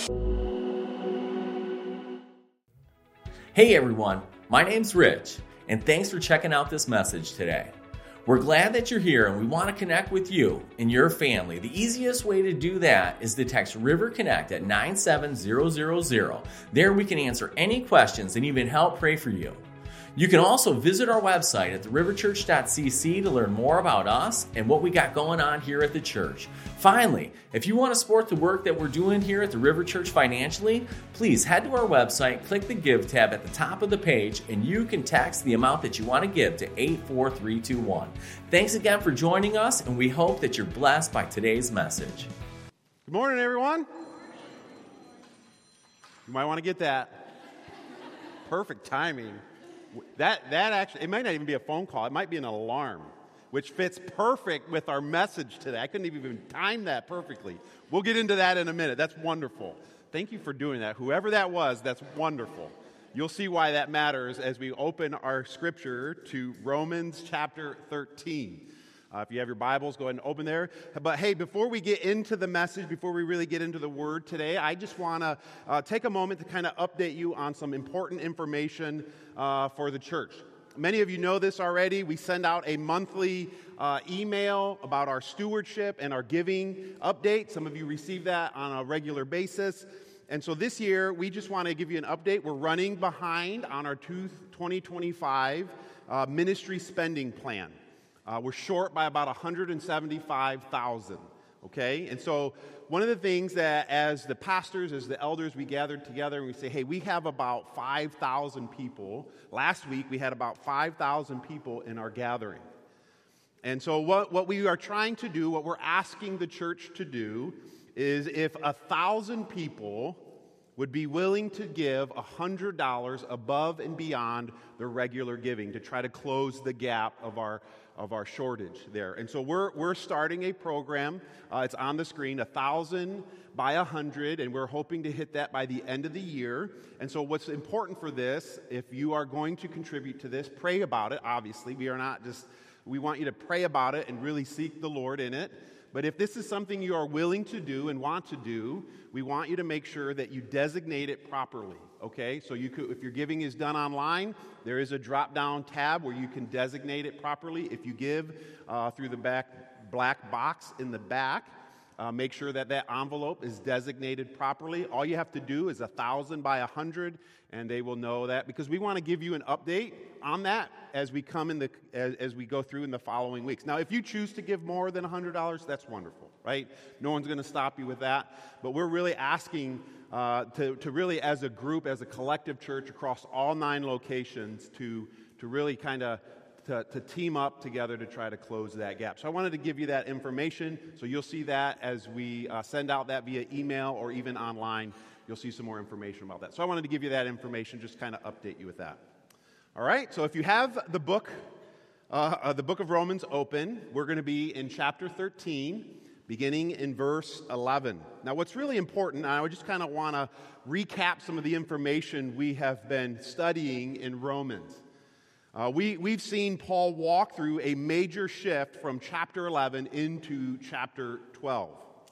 Hey everyone, my name's Rich, and thanks for checking out this message today. We're glad that you're here and we want to connect with you and your family. The easiest way to do that is to text River Connect at 97000. There we can answer any questions and even help pray for you. You can also visit our website at theriverchurch.cc to learn more about us and what we got going on here at the church. Finally, if you want to support the work that we're doing here at the River Church financially, please head to our website, click the Give tab at the top of the page, and you can text the amount that you want to give to 84321. Thanks again for joining us, and we hope that you're blessed by today's message. Good morning, everyone. You might want to get that. Perfect timing. That actually, it might not even be a phone call. It might be an alarm, which fits perfect with our message today. I couldn't even time that perfectly. We'll get into that in a minute. That's wonderful. Thank you for doing that. Whoever that was, that's wonderful. You'll see why that matters as we open our scripture to Romans chapter 13. If you have your Bibles, go ahead and open there. But hey, before we get into the message, before we really get into the word today, I just want to take a moment to kind of update you on some important information for the church. Many of you know this already. We send out a monthly email about our stewardship and our giving update. Some of you receive that on a regular basis. And so this year, we just want to give you an update. We're running behind on our 2025 ministry spending plan. We're short by about $175,000, okay? And so one of the things that as the pastors, as the elders, we gathered together and we say, hey, we have about 5,000 people. Last week, we had about 5,000 people in our gathering. And so what we are trying to do, what we're asking the church to do, is if 1,000 people would be willing to give $100 above and beyond their regular giving to try to close the gap of our shortage there. And so we're starting a program. It's on the screen, 1,000 by 100, and we're hoping to hit that by the end of the year. And so what's important for this, if you are going to contribute to this, pray about it, obviously. We want you to pray about it and really seek the Lord in it. But if this is something you are willing to do and want to do, we want you to make sure that you designate it properly, okay? So if your giving is done online, there is a drop-down tab where you can designate it properly. If you give through the black box in the back, make sure that envelope is designated properly. All you have to do is 1,000 by 100, and they will know that, because we want to give you an update on that as we as we go through in the following weeks. Now, if you choose to give more than $100, that's wonderful, right? No one's going to stop you with that. But we're really asking to really, as a group, as a collective church across all 9 locations, to really kind of to team up together to try to close that gap. So I wanted to give you that information. So you'll see that as we send out that via email or even online. You'll see some more information about that. So I wanted to give you that information, just kind of update you with that. All right, so if you have the book of Romans open, we're going to be in chapter 13, beginning in verse 11. Now, what's really important, and I just kind of want to recap some of the information we have been studying in Romans. We've seen Paul walk through a major shift from chapter 11 into chapter 12.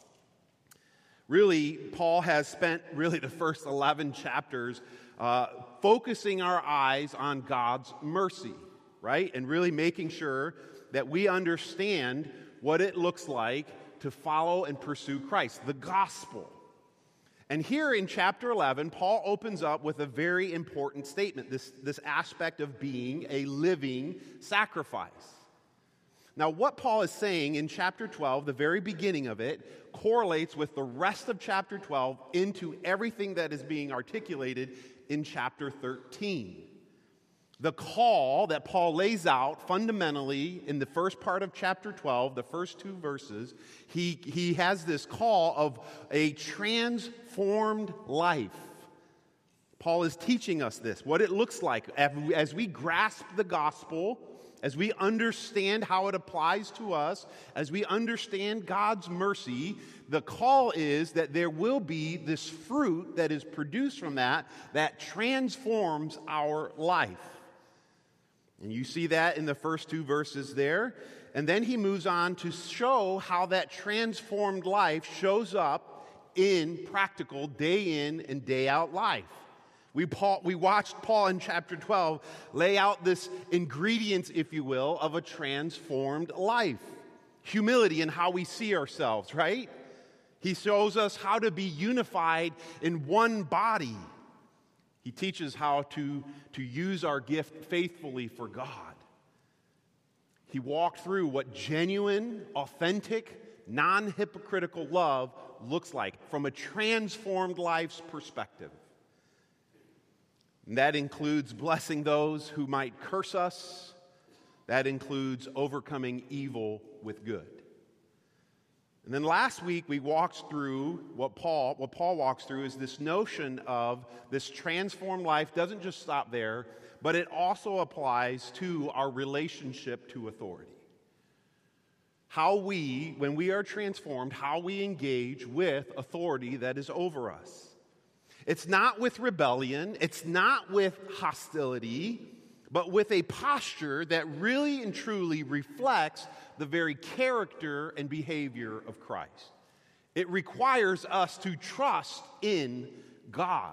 Really, Paul has spent the first 11 chapters focusing our eyes on God's mercy, right? And really making sure that we understand what it looks like to follow and pursue Christ, the gospel. And here in chapter 11, Paul opens up with a very important statement, this aspect of being a living sacrifice. Now, what Paul is saying in chapter 12, the very beginning of it, correlates with the rest of chapter 12 into everything that is being articulated in chapter 13. The call that Paul lays out fundamentally in the first part of chapter 12, the first 2 verses, he has this call of a transformed life. Paul is teaching us this, what it looks like as we grasp the gospel, as we understand how it applies to us, as we understand God's mercy. The call is that there will be this fruit that is produced from that transforms our life. And you see that in the first 2 verses there. And then he moves on to show how that transformed life shows up in practical, day in and day out life. We watched Paul in chapter 12 lay out this ingredients, if you will, of a transformed life. Humility in how we see ourselves, right? He shows us how to be unified in one body. He teaches how to use our gift faithfully for God. He walked through what genuine, authentic, non-hypocritical love looks like from a transformed life's perspective. And that includes blessing those who might curse us. That includes overcoming evil with good. And then last week we walked through what Paul walks through is this notion of this transformed life doesn't just stop there, but it also applies to our relationship to authority. How we, when we are transformed, how we engage with authority that is over us. It's not with rebellion, it's not with hostility, but with a posture that really and truly reflects the very character and behavior of Christ. It requires us to trust in God.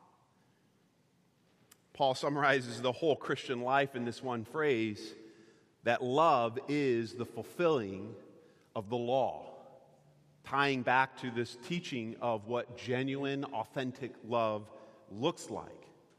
Paul summarizes the whole Christian life in this one phrase, that love is the fulfilling of the law, tying back to this teaching of what genuine, authentic love looks like.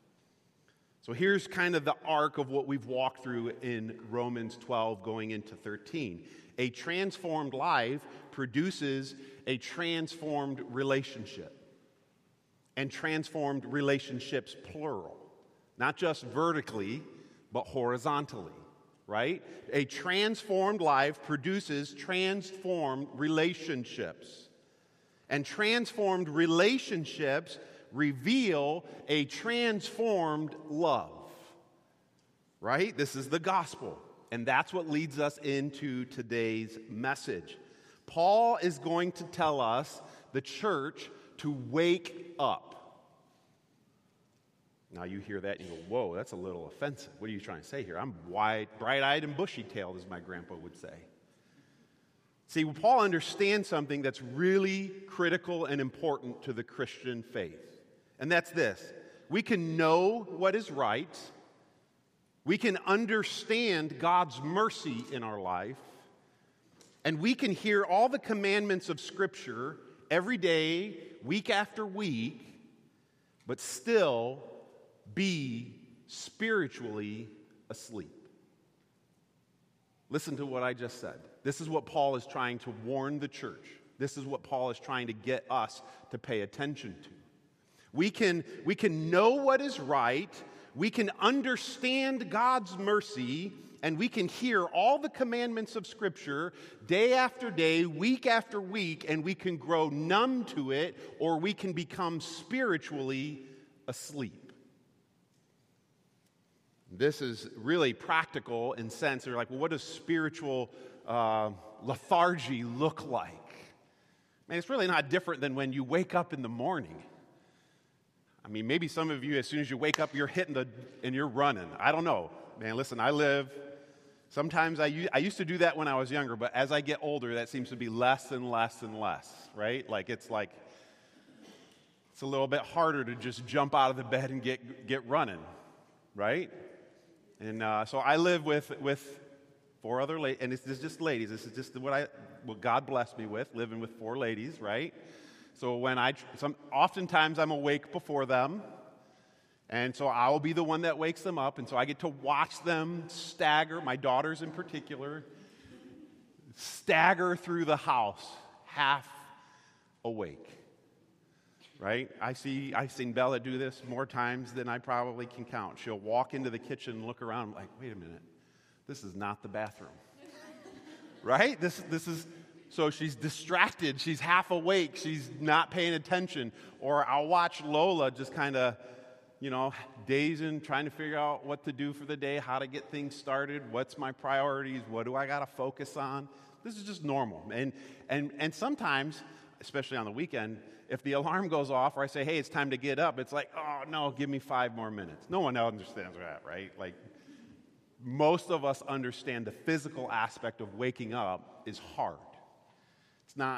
So here's kind of the arc of what we've walked through in Romans 12 going into 13. A transformed life produces a transformed relationship. And transformed relationships, plural. Not just vertically, but horizontally, right? A transformed life produces transformed relationships. And transformed relationships reveal a transformed love, right? This is the gospel, and that's what leads us into today's message. Paul is going to tell us, the church, to wake up. Now you hear that and you go, whoa, that's a little offensive. What are you trying to say here? I'm bright-eyed and bushy-tailed, as my grandpa would say. See, Paul understands something that's really critical and important to the Christian faith. And that's this. We can know what is right. We can understand God's mercy in our life. And we can hear all the commandments of Scripture every day, week after week, but still be spiritually asleep. Listen to what I just said. This is what Paul is trying to warn the church. This is what Paul is trying to get us to pay attention to. We can know what is right, we can understand God's mercy, and we can hear all the commandments of Scripture day after day, week after week, and we can grow numb to it, or we can become spiritually asleep. This is really practical in sense. They're like, well, what does spiritual lethargy look like? Man, it's really not different than when you wake up in the morning. I mean, maybe some of you, as soon as you wake up, you're hitting and you're running. I don't know. Man, listen, sometimes I used to do that when I was younger, but as I get older, that seems to be less and less and less, right? It's a little bit harder to just jump out of the bed and get running, right? And so I live with 4 other ladies, and this is just ladies. This is just what God blessed me with, living with 4 ladies, right? So oftentimes I'm awake before them, and so I'll be the one that wakes them up, and so I get to watch them stagger, my daughters in particular, stagger through the house, half awake, right? I've seen Bella do this more times than I probably can count. She'll walk into the kitchen and look around like, wait a minute, this is not the bathroom, right? This is... So she's distracted, she's half awake, she's not paying attention. Or I'll watch Lola just kind of, dazing, trying to figure out what to do for the day, how to get things started, what's my priorities, what do I got to focus on. This is just normal. And sometimes, especially on the weekend, if the alarm goes off or I say, hey, it's time to get up, it's like, oh, no, give me 5 more minutes. No one understands that, right? Like, most of us understand the physical aspect of waking up is hard. It's not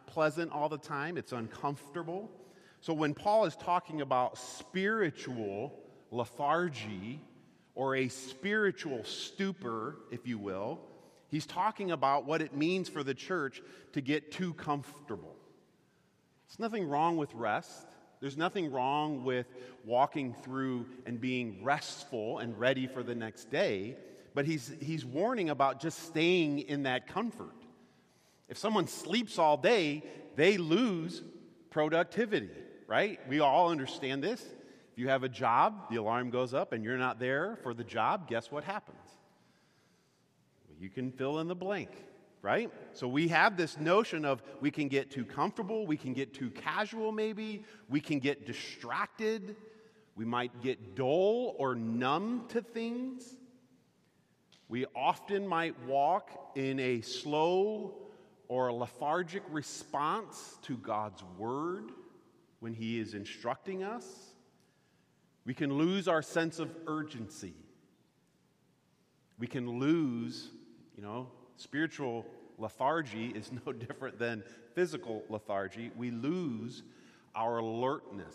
pleasant all the time. It's uncomfortable. So when Paul is talking about spiritual lethargy or a spiritual stupor, if you will, he's talking about what it means for the church to get too comfortable. There's nothing wrong with rest. There's nothing wrong with walking through and being restful and ready for the next day, but he's warning about just staying in that comfort. If someone sleeps all day, they lose productivity, right? We all understand this. If you have a job, the alarm goes up and you're not there for the job, guess what happens? You can fill in the blank, right? So we have this notion of we can get too comfortable, we can get too casual maybe, we can get distracted, we might get dull or numb to things. We often might walk in a slow or a lethargic response to God's word when he is instructing us. We can lose our sense of urgency. We can lose, spiritual lethargy is no different than physical lethargy. We lose our alertness.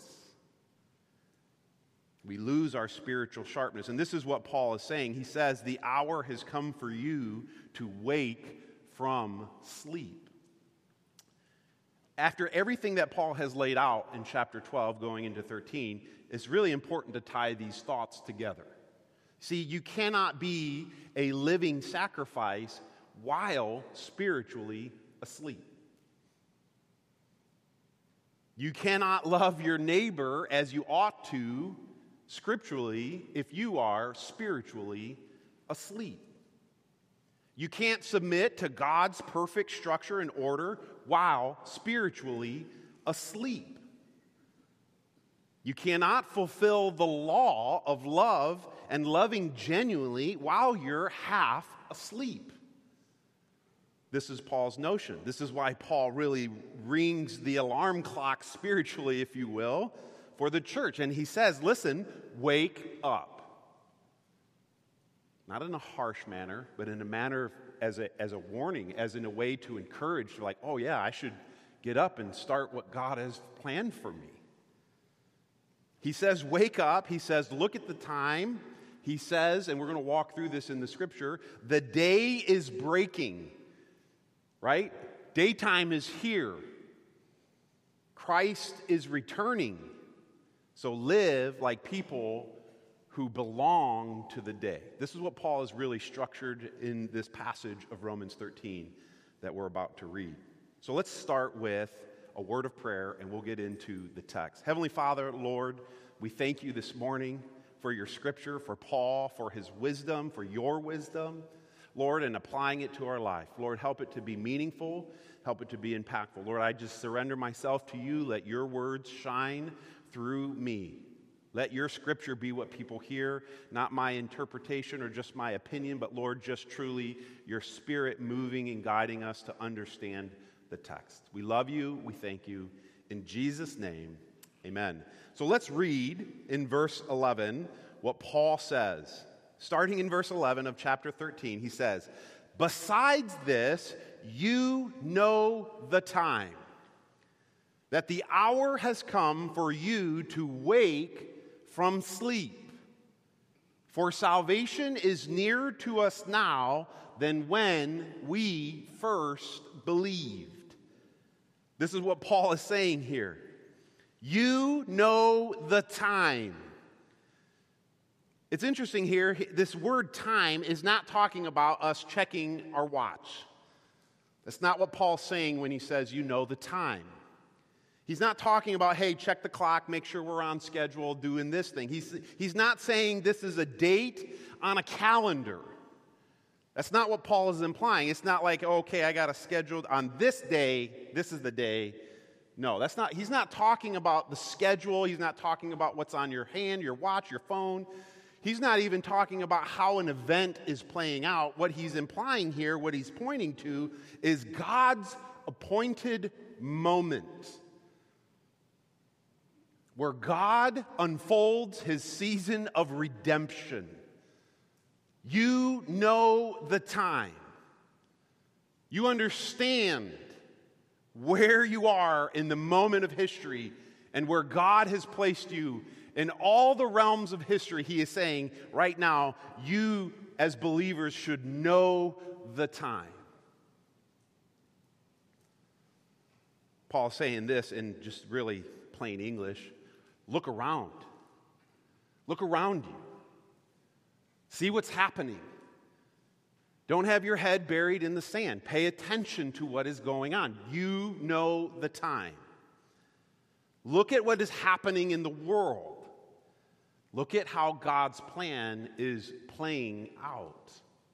We lose our spiritual sharpness. And this is what Paul is saying. He says, the hour has come for you to wake from sleep. After everything that Paul has laid out in chapter 12 going into 13, it's really important to tie these thoughts together. See, you cannot be a living sacrifice while spiritually asleep. You cannot love your neighbor as you ought to scripturally if you are spiritually asleep. You can't submit to God's perfect structure and order while spiritually asleep. You cannot fulfill the law of love and loving genuinely while you're half asleep. This is Paul's notion. This is why Paul really rings the alarm clock spiritually, if you will, for the church. And he says, listen, wake up. Not in a harsh manner, but in a manner as a warning, as in a way to encourage, like, oh yeah, I should get up and start what God has planned for me. He says, wake up. He says, look at the time. He says, and we're going to walk through this in the scripture, the day is breaking, right? Daytime is here. Christ is returning. So live like people who belong to the day. This is what Paul has really structured in this passage of Romans 13 that we're about to read. So let's start with a word of prayer and we'll get into the text. Heavenly Father, Lord, we thank you this morning for your scripture, for Paul, for his wisdom, for your wisdom, Lord, and applying it to our life. Lord, help it to be meaningful, help it to be impactful. Lord, I just surrender myself to you. Let your words shine through me. Let your scripture be what people hear, not my interpretation or just my opinion, but Lord, just truly your spirit moving and guiding us to understand the text. We love you. We thank you. In Jesus' name, amen. So let's read in verse 11 what Paul says. Starting in verse 11 of chapter 13, he says, besides this, you know the time, that the hour has come for you to wake from sleep. For salvation is nearer to us now than when we first believed. This is what Paul is saying here. You know the time. It's interesting here, this word time is not talking about us checking our watch. That's not what Paul's saying when he says you know the time. He's not talking about, hey, check the clock, make sure we're on schedule, doing this thing. He's not saying this is a date on a calendar. That's not what Paul is implying. It's not like, okay, I got it scheduled on this day, this is the day. No, that's not. He's not talking about the schedule. He's not talking about what's on your hand, your watch, your phone. He's not even talking about how an event is playing out. What he's implying here, what he's pointing to, is God's appointed moment, where God unfolds his season of redemption. You know the time. You understand where you are in the moment of history and where God has placed you in all the realms of history, he is saying right now, you as believers should know the time. Paul's saying this in just really plain English. Look around. Look around you. See what's happening. Don't have your head buried in the sand. Pay attention to what is going on. You know the time. Look at what is happening in the world. Look at how God's plan is playing out.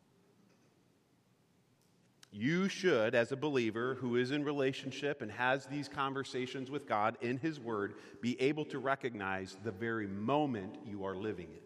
You should, as a believer who is in relationship and has these conversations with God in His Word, be able to recognize the very moment you are living in.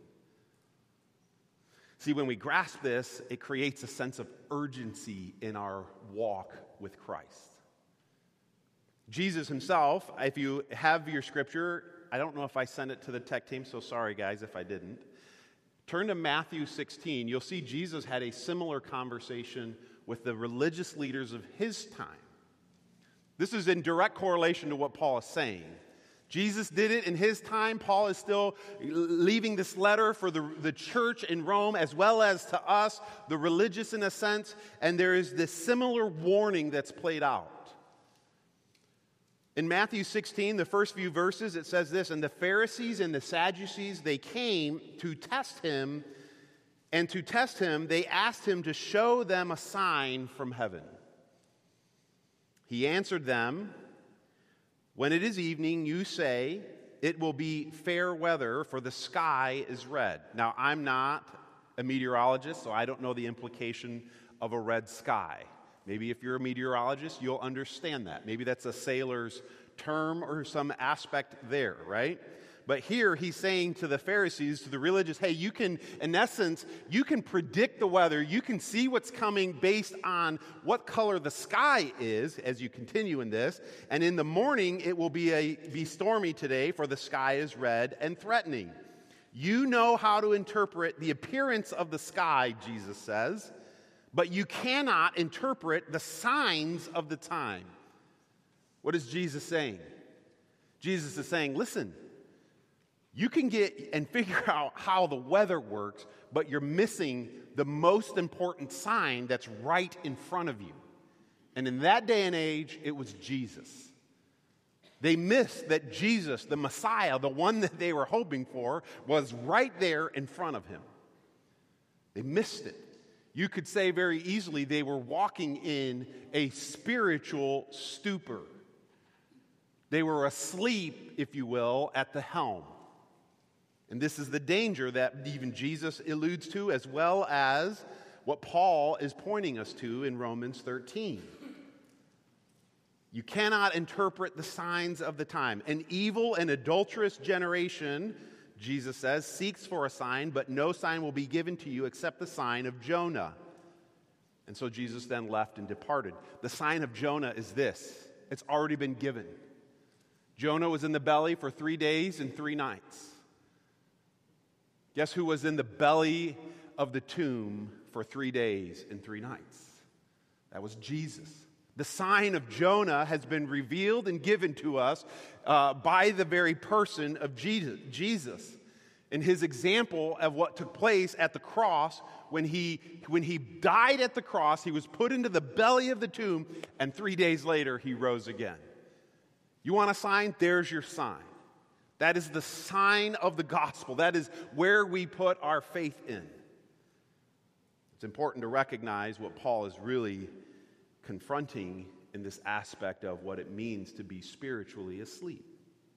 See, when we grasp this, it creates a sense of urgency in our walk with Christ. Jesus himself, if you have your scripture, I don't know if I sent it to the tech team, so sorry guys if I didn't. Turn to Matthew 16. You'll see Jesus had a similar conversation with the religious leaders of his time. This is in direct correlation to what Paul is saying. Jesus did it in his time. Paul is still leaving this letter for the church in Rome as well as to us, the religious in a sense, and there is this similar warning that's played out. In Matthew 16, the first few verses, it says this, "And the Pharisees and the Sadducees, they came to test him, and to test him, they asked him to show them a sign from heaven. He answered them, 'When it is evening, you say, it will be fair weather, for the sky is red.'" Now, I'm not a meteorologist, so I don't know the implication of a red sky. Maybe if you're a meteorologist, you'll understand that. Maybe that's a sailor's term or some aspect there, right? But here he's saying to the Pharisees, to the religious, hey, you can, in essence, you can predict the weather. You can see what's coming based on what color the sky is as you continue in this. And in the morning, it will be stormy today, for the sky is red and threatening. You know how to interpret the appearance of the sky, Jesus says, but you cannot interpret the signs of the time. What is Jesus saying? Jesus is saying, listen, you can get and figure out how the weather works, but you're missing the most important sign that's right in front of you. And in that day and age, it was Jesus. They missed that Jesus, the Messiah, the one that they were hoping for, was right there in front of him. They missed it. You could say very easily they were walking in a spiritual stupor. They were asleep, if you will, at the helm. And this is the danger that even Jesus alludes to, as well as what Paul is pointing us to in Romans 13. You cannot interpret the signs of the time. An evil and adulterous generation, Jesus says, seeks for a sign, but no sign will be given to you except the sign of Jonah. And so Jesus then left and departed. The sign of Jonah is this. It's already been given. Jonah was in the belly for 3 days and 3 nights. Guess who was in the belly of the tomb for 3 days and 3 nights? That was Jesus. The sign of Jonah has been revealed and given to us by the very person of Jesus. In his example of what took place at the cross, when he died at the cross, he was put into the belly of the tomb, and 3 days later he rose again. You want a sign? There's your sign. That is the sign of the gospel. That is where we put our faith in. It's important to recognize what Paul is really confronting in this aspect of what it means to be spiritually asleep.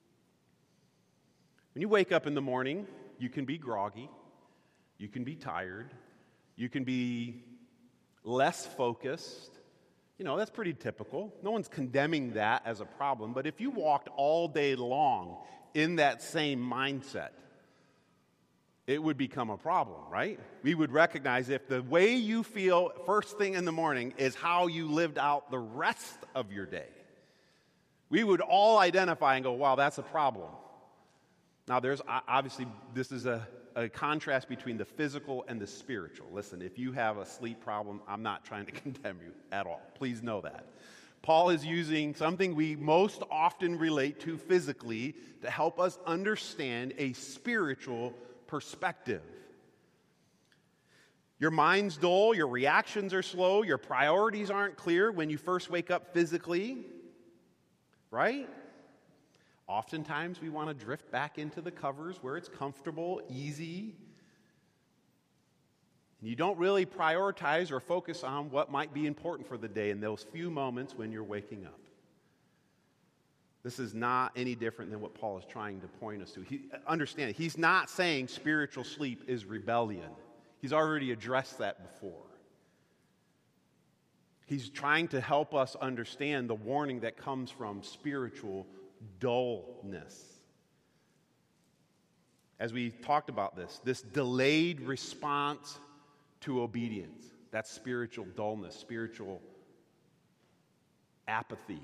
When you wake up in the morning, you can be groggy, you can be tired, you can be less focused. You know, that's pretty typical. No one's condemning that as a problem, but if you walked all day long in that same mindset, it would become a problem, right? We would recognize if the way you feel first thing in the morning is how you lived out the rest of your day, we would all identify and go, wow, that's a problem. Now, there's obviously, this is a contrast between the physical and the spiritual. Listen, if you have a sleep problem, I'm not trying to condemn you at all. Please know that. Paul is using something we most often relate to physically to help us understand a spiritual perspective. Your mind's dull, your reactions are slow, your priorities aren't clear when you first wake up physically, right? Oftentimes we want to drift back into the covers where it's comfortable, easy. You don't really prioritize or focus on what might be important for the day in those few moments when you're waking up. This is not any different than what Paul is trying to point us to. Understand, he's not saying spiritual sleep is rebellion. He's already addressed that before. He's trying to help us understand the warning that comes from spiritual dullness. As we talked about this delayed response to obedience, that's spiritual dullness, spiritual apathy.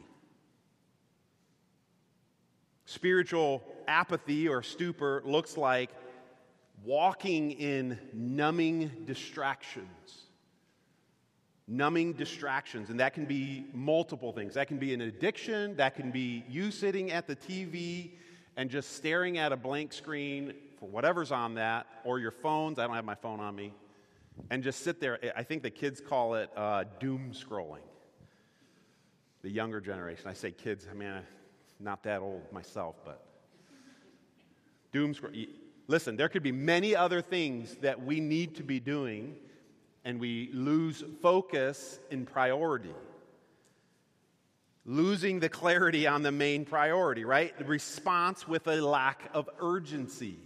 Spiritual apathy or stupor looks like walking in numbing distractions. Numbing distractions, and that can be multiple things. That can be an addiction, that can be you sitting at the TV and just staring at a blank screen for whatever's on that, or your phones. I don't have my phone on me. And just sit there. I think the kids call it doom scrolling. The younger generation. I say kids, I mean, I'm not that old myself, but doom scrolling. Listen, there could be many other things that we need to be doing, and we lose focus in priority. Losing the clarity on the main priority, right? The response with a lack of urgency.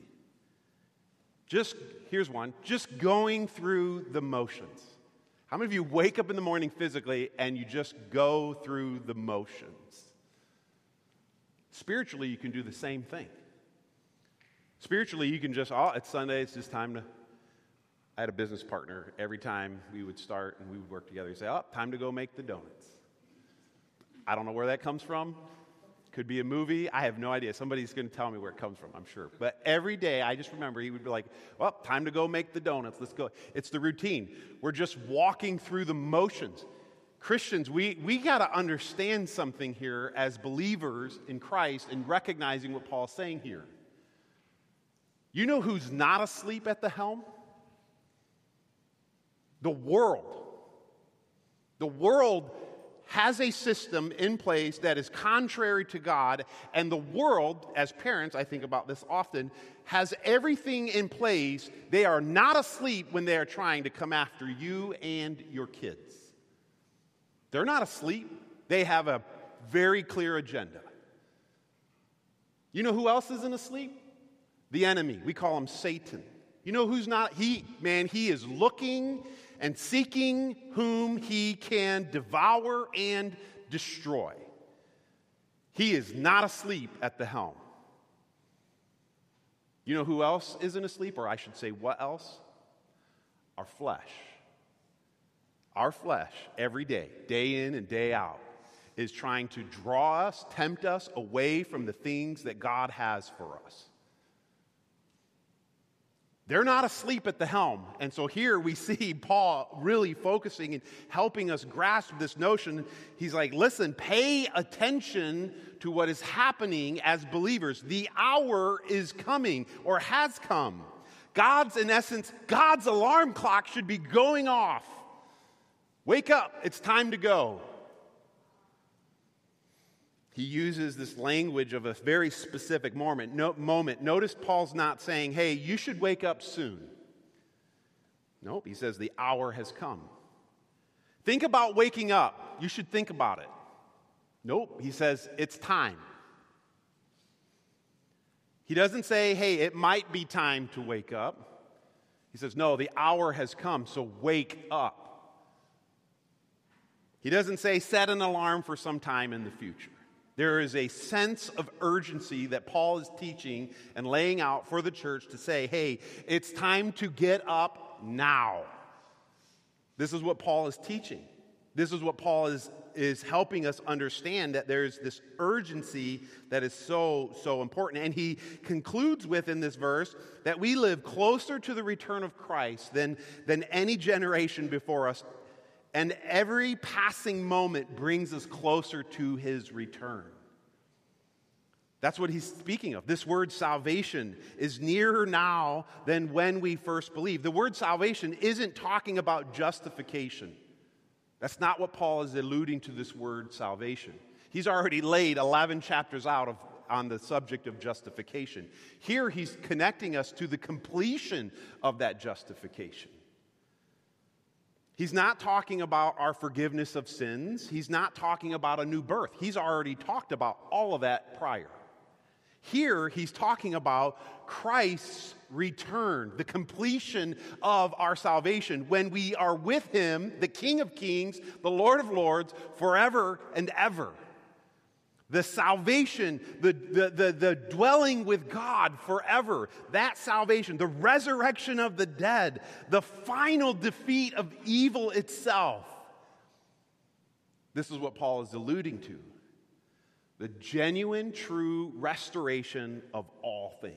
Here's one, just going through the motions. How many of you wake up in the morning physically and you just go through the motions? Spiritually, you can do the same thing. Spiritually, you can just, it's Sunday, it's just time to... I had a business partner. Every time we would start and we would work together, he'd say, time to go make the donuts. I don't know where that comes from. Could be a movie. I have no idea. Somebody's going to tell me where it comes from, I'm sure. But every day, I just remember he would be like, time to go make the donuts. Let's go. It's the routine. We're just walking through the motions. Christians, we got to understand something here as believers in Christ and recognizing what Paul's saying here. You know who's not asleep at the helm? The world. The world has a system in place that is contrary to God, and the world, as parents, I think about this often, has everything in place. They are not asleep when they are trying to come after you and your kids. They're not asleep. They have a very clear agenda. You know who else isn't asleep? The enemy. We call him Satan. You know who's not? He is looking and seeking whom he can devour and destroy. He is not asleep at the helm. You know who else isn't asleep? Or I should say, what else? Our flesh. Our flesh, every day, day in and day out, is trying to draw us, tempt us away from the things that God has for us. They're not asleep at the helm. And so here we see Paul really focusing and helping us grasp this notion. He's like, listen, pay attention to what is happening as believers. The hour is coming or has come. God's alarm clock should be going off. Wake up, it's time to go. He uses this language of a very specific moment. Notice Paul's not saying, hey, you should wake up soon. Nope, he says the hour has come. Think about waking up. You should think about it. Nope, he says it's time. He doesn't say, hey, it might be time to wake up. He says, no, the hour has come, so wake up. He doesn't say set an alarm for some time in the future. There is a sense of urgency that Paul is teaching and laying out for the church to say, hey, it's time to get up now. This is what Paul is teaching. This is what Paul is helping us understand, that there's this urgency that is so important. And he concludes with in this verse that we live closer to the return of Christ than any generation before us And every passing moment brings us closer to his return. That's what he's speaking of. This word salvation is nearer now than when we first believed. The word salvation isn't talking about justification. That's not what Paul is alluding to this word salvation. He's already laid 11 chapters out on the subject of justification. Here he's connecting us to the completion of that justification. He's not talking about our forgiveness of sins. He's not talking about a new birth. He's already talked about all of that prior. Here, he's talking about Christ's return, the completion of our salvation, when we are with him, the King of Kings, the Lord of Lords, forever and ever. The salvation, the dwelling with God forever, that salvation, the resurrection of the dead, the final defeat of evil itself. This is what Paul is alluding to. The genuine, true restoration of all things.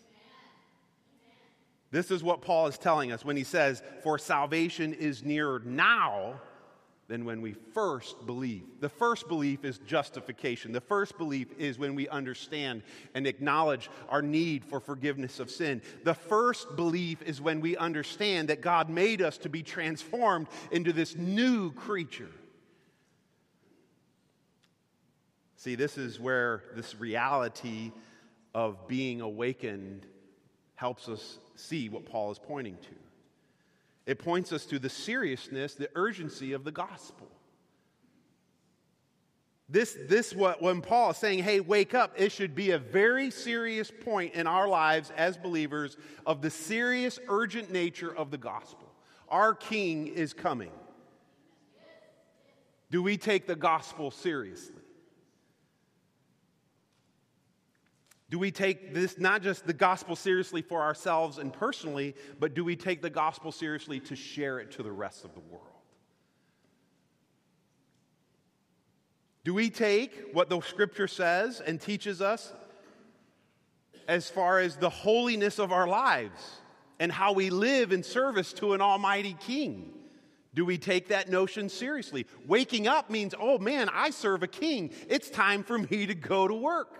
This is what Paul is telling us when he says, for salvation is nearer now than when we first believed. The first belief is justification. The first belief is when we understand and acknowledge our need for forgiveness of sin. The first belief is when we understand that God made us to be transformed into this new creature. See, this is where this reality of being awakened helps us see what Paul is pointing to. It points us to the seriousness, the urgency of the gospel. When Paul is saying, hey, wake up, it should be a very serious point in our lives as believers of the serious, urgent nature of the gospel. Our King is coming. Do we take the gospel seriously? Do we take this, not just the gospel seriously for ourselves and personally, but do we take the gospel seriously to share it to the rest of the world? Do we take what the Scripture says and teaches us as far as the holiness of our lives and how we live in service to an almighty King? Do we take that notion seriously? Waking up means, oh man, I serve a king. It's time for me to go to work.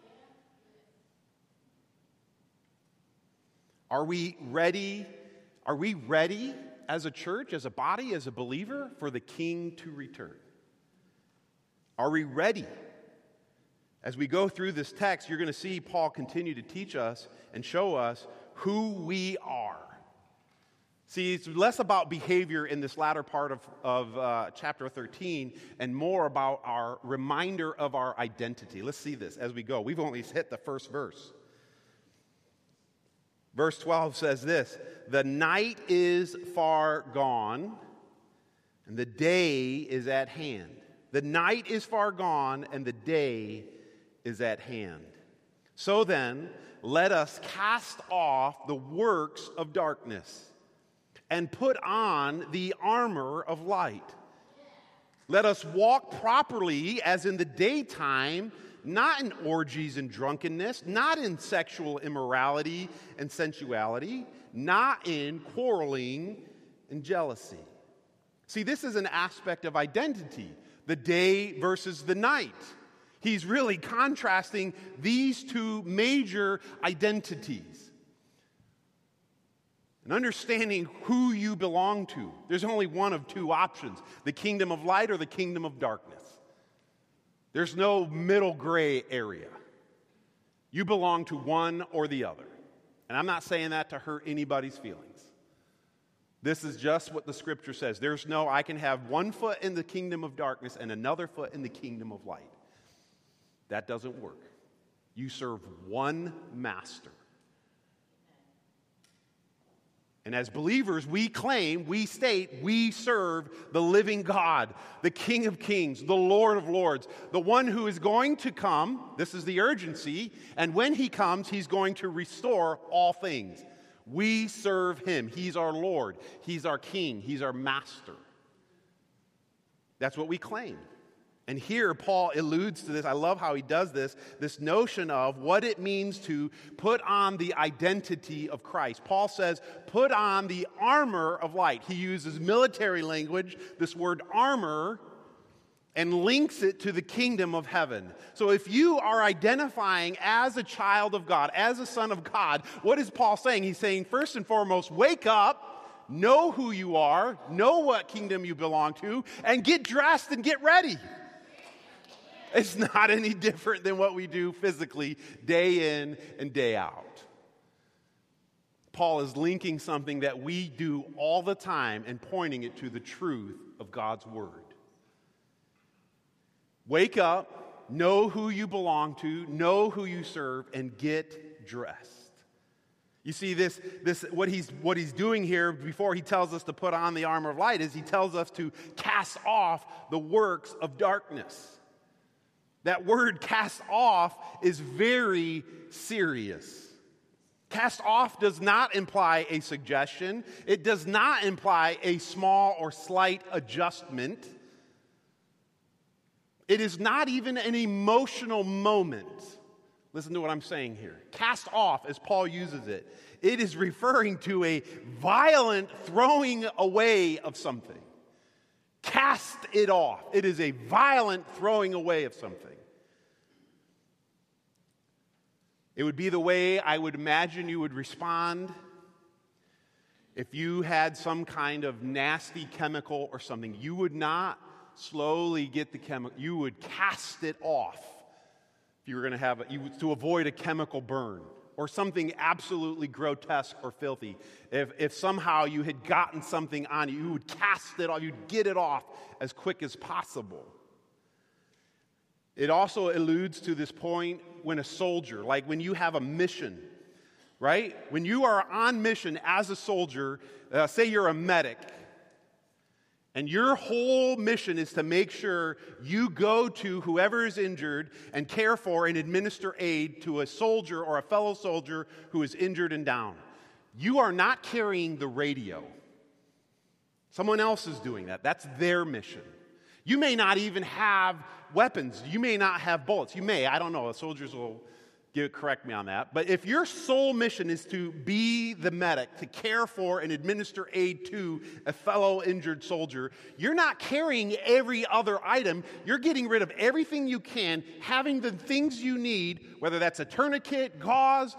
Are we ready? Are we ready as a church, as a body, as a believer for the King to return? Are we ready? As we go through this text, you're going to see Paul continue to teach us and show us who we are. See, it's less about behavior in this latter part of chapter 13 and more about our reminder of our identity. Let's see this as we go. We've only hit the first verse. Verse 12 says this, the night is far gone, and the day is at hand. The night is far gone, and the day is at hand. So then, let us cast off the works of darkness and put on the armor of light. Let us walk properly as in the daytime, not in orgies and drunkenness, not in sexual immorality and sensuality, not in quarreling and jealousy. See, this is an aspect of identity, the day versus the night. He's really contrasting these two major identities. And understanding who you belong to. There's only one of two options, the kingdom of light or the kingdom of darkness. There's no middle gray area. You belong to one or the other. And I'm not saying that to hurt anybody's feelings. This is just what the Scripture says. There's no, I can have one foot in the kingdom of darkness and another foot in the kingdom of light. That doesn't work. You serve one master. And as believers, we claim, we state, we serve the living God, the King of Kings, the Lord of Lords, the one who is going to come. This is the urgency. And when he comes, he's going to restore all things. We serve him. He's our Lord. He's our King. He's our master. That's what we claim. And here Paul alludes to this. I love how he does this notion of what it means to put on the identity of Christ. Paul says, put on the armor of light. He uses military language, this word armor, and links it to the kingdom of heaven. So if you are identifying as a child of God, as a son of God, what is Paul saying? He's saying, first and foremost, wake up, know who you are, know what kingdom you belong to, and get dressed and get ready. It's not any different than what we do physically day in and day out. Paul is linking something that we do all the time and pointing it to the truth of God's word. Wake up, know who you belong to, know who you serve, and get dressed. You see, this what he's doing here before he tells us to put on the armor of light is he tells us to cast off the works of darkness. That word cast off is very serious. Cast off does not imply a suggestion. It does not imply a small or slight adjustment. It is not even an emotional moment. Listen to what I'm saying here. Cast off, as Paul uses it, it is referring to a violent throwing away of something. Cast it off. It is a violent throwing away of something. It would be the way I would imagine you would respond if you had some kind of nasty chemical or something. You would not slowly get the chemical. You would cast it off if you were going to have it, to avoid a chemical burn or something absolutely grotesque or filthy. If somehow you had gotten something on you, you would cast it off. You'd get it off as quick as possible. It also alludes to this point when a soldier, like when you have a mission, right? When you are on mission as a soldier, say you're a medic, and your whole mission is to make sure you go to whoever is injured and care for and administer aid to a soldier or a fellow soldier who is injured and down. You are not carrying the radio. Someone else is doing that. That's their mission. You may not even have weapons. You may not have bullets. You may. I don't know. The soldiers will correct me on that. But if your sole mission is to be the medic, to care for and administer aid to a fellow injured soldier, you're not carrying every other item. You're getting rid of everything you can, having the things you need, whether that's a tourniquet, gauze,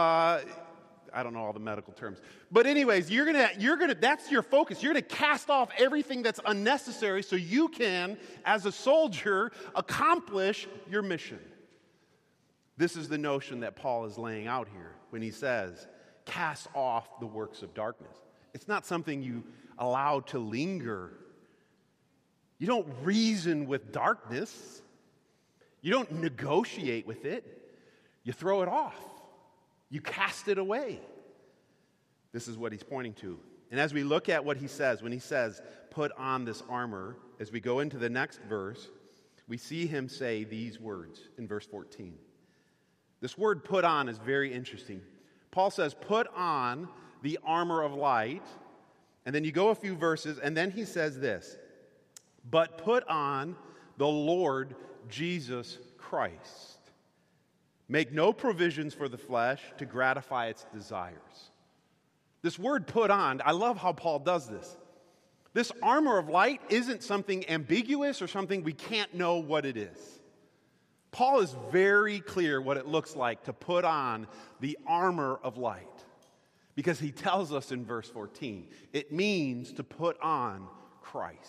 I don't know all the medical terms. But anyways, you're gonna that's your focus. You're gonna cast off everything that's unnecessary so you can, as a soldier, accomplish your mission. This is the notion that Paul is laying out here when he says, cast off the works of darkness. It's not something you allow to linger. You don't reason with darkness. You don't negotiate with it. You throw it off. You cast it away. This is what he's pointing to. And as we look at what he says, when he says, put on this armor, as we go into the next verse, we see him say these words in verse 14. This word put on is very interesting. Paul says, put on the armor of light. And then you go a few verses, and then he says this, but put on the Lord Jesus Christ. Make no provisions for the flesh to gratify its desires. This word put on, I love how Paul does this. This armor of light isn't something ambiguous or something we can't know what it is. Paul is very clear what it looks like to put on the armor of light. Because he tells us in verse 14, it means to put on Christ.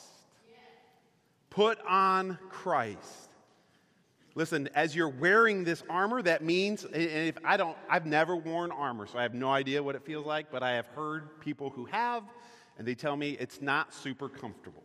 Put on Christ. Listen, as you're wearing this armor, that means, and I've never worn armor, so I have no idea what it feels like, but I have heard people who have, and they tell me it's not super comfortable.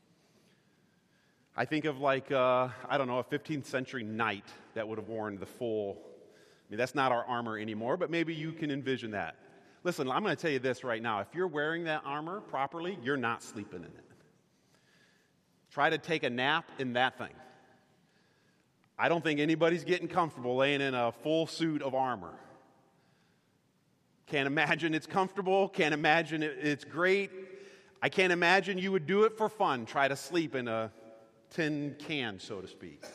I think of a 15th century knight that would have worn the full, that's not our armor anymore, but maybe you can envision that. Listen, I'm going to tell you this right now. If you're wearing that armor properly, you're not sleeping in it. Try to take a nap in that thing. I don't think anybody's getting comfortable laying in a full suit of armor. Can't imagine it's comfortable. Can't imagine it's great. I can't imagine you would do it for fun. Try to sleep in a tin can, so to speak.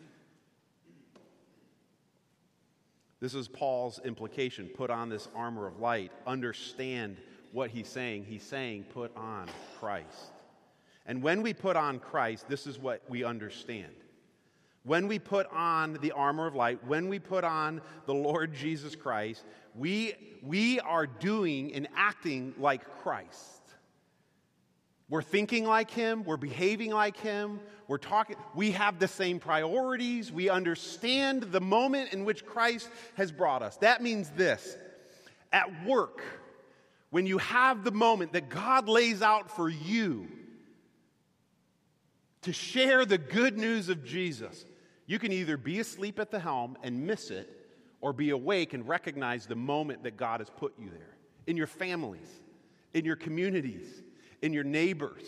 This is Paul's implication. Put on this armor of light. Understand what he's saying. He's saying, put on Christ. And when we put on Christ, this is what we understand. When we put on the armor of light, when we put on the Lord Jesus Christ, we are doing and acting like Christ. We're thinking like Him. We're behaving like Him. We're talking. We have the same priorities. We understand the moment in which Christ has brought us. That means this. At work, when you have the moment that God lays out for you to share the good news of Jesus, you can either be asleep at the helm and miss it, or be awake and recognize the moment that God has put you there. In your families, in your communities, in your neighbors.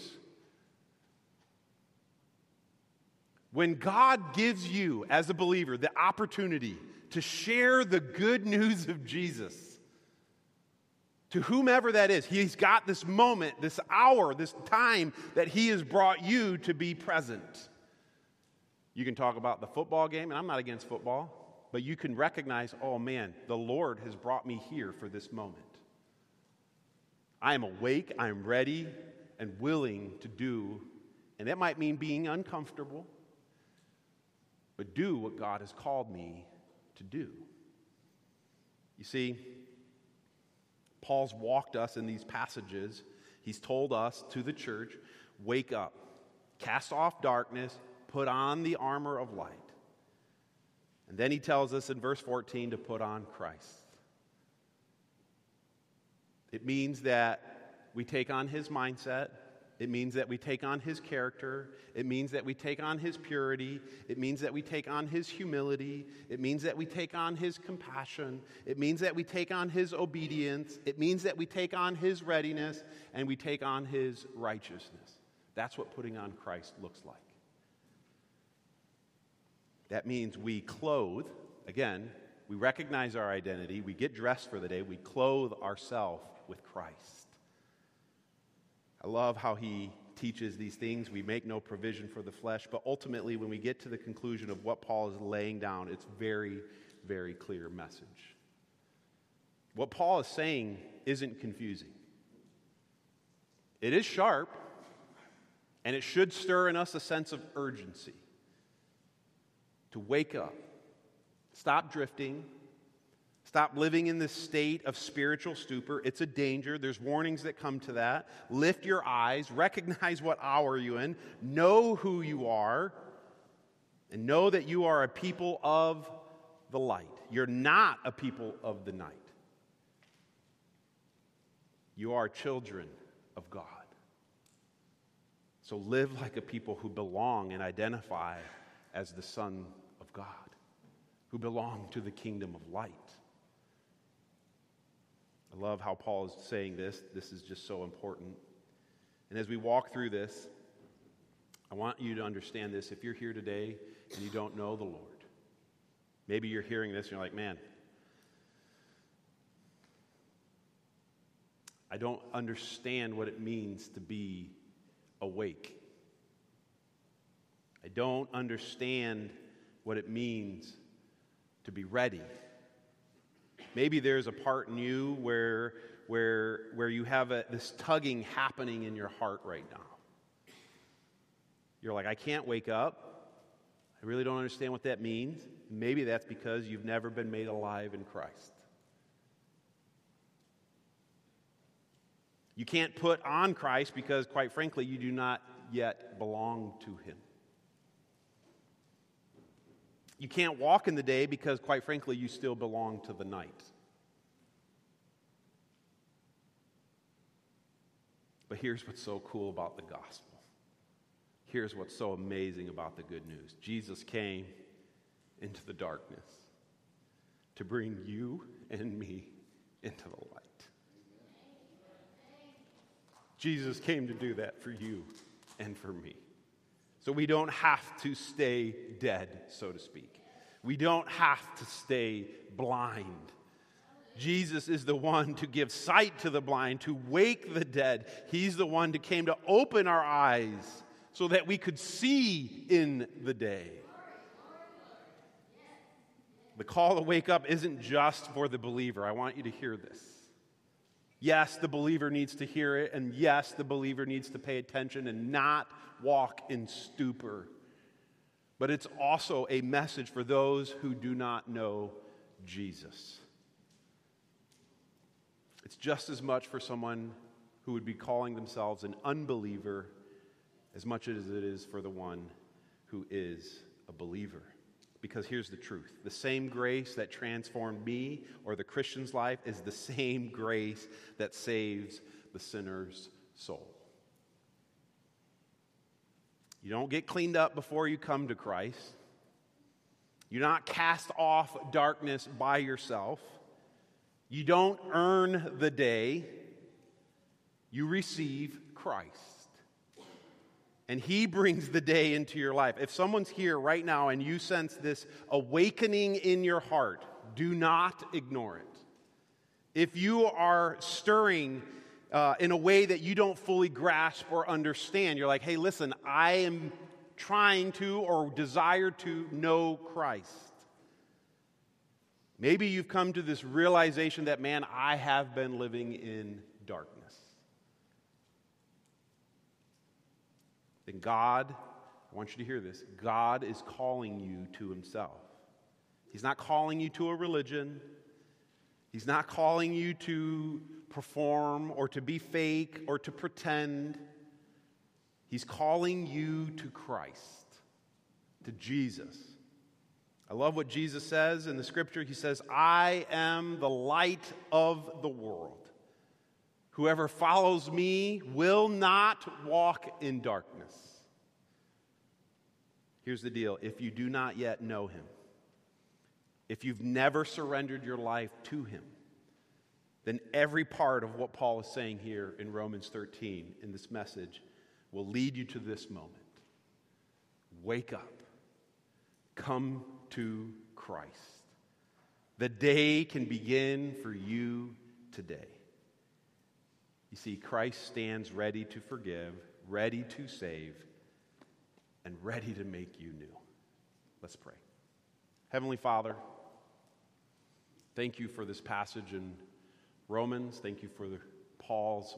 When God gives you, as a believer, the opportunity to share the good news of Jesus, to whomever that is, He's got this moment, this hour, this time that He has brought you to be present. You can talk about the football game, and I'm not against football, but you can recognize, oh man, the Lord has brought me here for this moment. I am awake, I am ready, and willing to do, and that might mean being uncomfortable, but do what God has called me to do. You see, Paul's walked us in these passages. He's told us to the church, wake up, cast off darkness, put on the armor of light. And then he tells us in verse 14 to put on Christ. It means that we take on His mindset. It means that we take on His character. It means that we take on His purity. It means that we take on His humility. It means that we take on His compassion. It means that we take on His obedience. It means that we take on His readiness, and we take on His righteousness. That's what putting on Christ looks like. That means we clothe, again, we recognize our identity, we get dressed for the day, we clothe ourselves with Christ. I love how he teaches these things. We make no provision for the flesh, but ultimately when we get to the conclusion of what Paul is laying down, it's very, very clear message. What Paul is saying isn't confusing. It is sharp, and it should stir in us a sense of urgency. To wake up, stop drifting, stop living in this state of spiritual stupor. It's a danger. There's warnings that come to that. Lift your eyes, recognize what hour you're in, know who you are, and know that you are a people of the light. You're not a people of the night. You are children of God. So live like a people who belong and identify as the Son of God, who belong to the kingdom of light. I love how Paul is saying this. This is just so important. And as we walk through this, I want you to understand this. If you're here today and you don't know the Lord, maybe you're hearing this and you're like, man, I don't understand what it means to be awake. I don't understand what it means to be ready. Maybe there's a part in you where you have this tugging happening in your heart right now. You're like, I can't wake up. I really don't understand what that means. Maybe that's because you've never been made alive in Christ. You can't put on Christ because, quite frankly, you do not yet belong to Him. You can't walk in the day because, quite frankly, you still belong to the night. But here's what's so cool about the gospel. Here's what's so amazing about the good news. Jesus came into the darkness to bring you and me into the light. Jesus came to do that for you and for me. So we don't have to stay dead, so to speak. We don't have to stay blind. Jesus is the one to give sight to the blind, to wake the dead. He's the one who came to open our eyes so that we could see in the day. The call to wake up isn't just for the believer. I want you to hear this. Yes, the believer needs to hear it, and yes, the believer needs to pay attention and not walk in stupor. But it's also a message for those who do not know Jesus. It's just as much for someone who would be calling themselves an unbeliever as much as it is for the one who is a believer. Because here's the truth. The same grace that transformed me or the Christian's life is the same grace that saves the sinner's soul. You don't get cleaned up before you come to Christ. You're not cast off darkness by yourself. You don't earn the day. You receive Christ. And He brings the day into your life. If someone's here right now and you sense this awakening in your heart, do not ignore it. If you are stirring in a way that you don't fully grasp or understand, you're like, hey, listen, I am trying to or desire to know Christ. Maybe you've come to this realization that, man, I have been living in darkness. And God, I want you to hear this, God is calling you to Himself. He's not calling you to a religion. He's not calling you to perform or to be fake or to pretend. He's calling you to Christ, to Jesus. I love what Jesus says in the scripture. He says, I am the light of the world. Whoever follows me will not walk in darkness. Here's the deal. If you do not yet know Him, if you've never surrendered your life to Him, then every part of what Paul is saying here in Romans 13 in this message will lead you to this moment. Wake up. Come to Christ. The day can begin for you today. You see, Christ stands ready to forgive, ready to save, and ready to make you new. Let's pray. Heavenly Father, thank you for this passage in Romans. Thank you for Paul's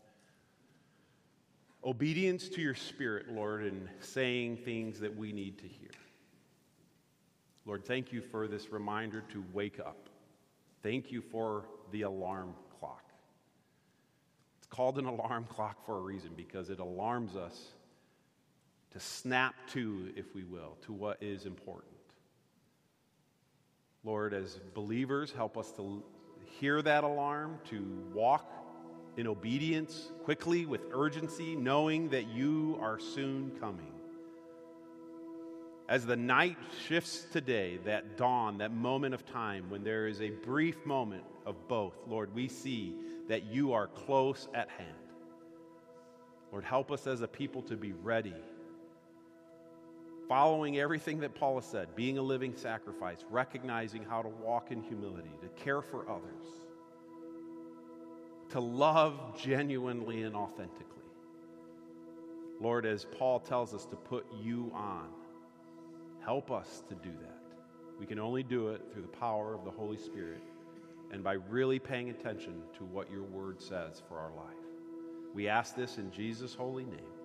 obedience to your Spirit, Lord, in saying things that we need to hear. Lord, thank you for this reminder to wake up. Thank you for the alarm clock. It's called an alarm clock for a reason, because it alarms us to snap to, if we will, to what is important. Lord, as believers, help us to hear that alarm, to walk in obedience quickly with urgency, knowing that you are soon coming. As the night shifts today, that dawn, that moment of time when there is a brief moment of both, Lord, we see that you are close at hand. Lord, help us as a people to be ready, following everything that Paul has said, being a living sacrifice, recognizing how to walk in humility, to care for others, to love genuinely and authentically. Lord, as Paul tells us to put you on, help us to do that. We can only do it through the power of the Holy Spirit and by really paying attention to what your word says for our life. We ask this in Jesus' holy name.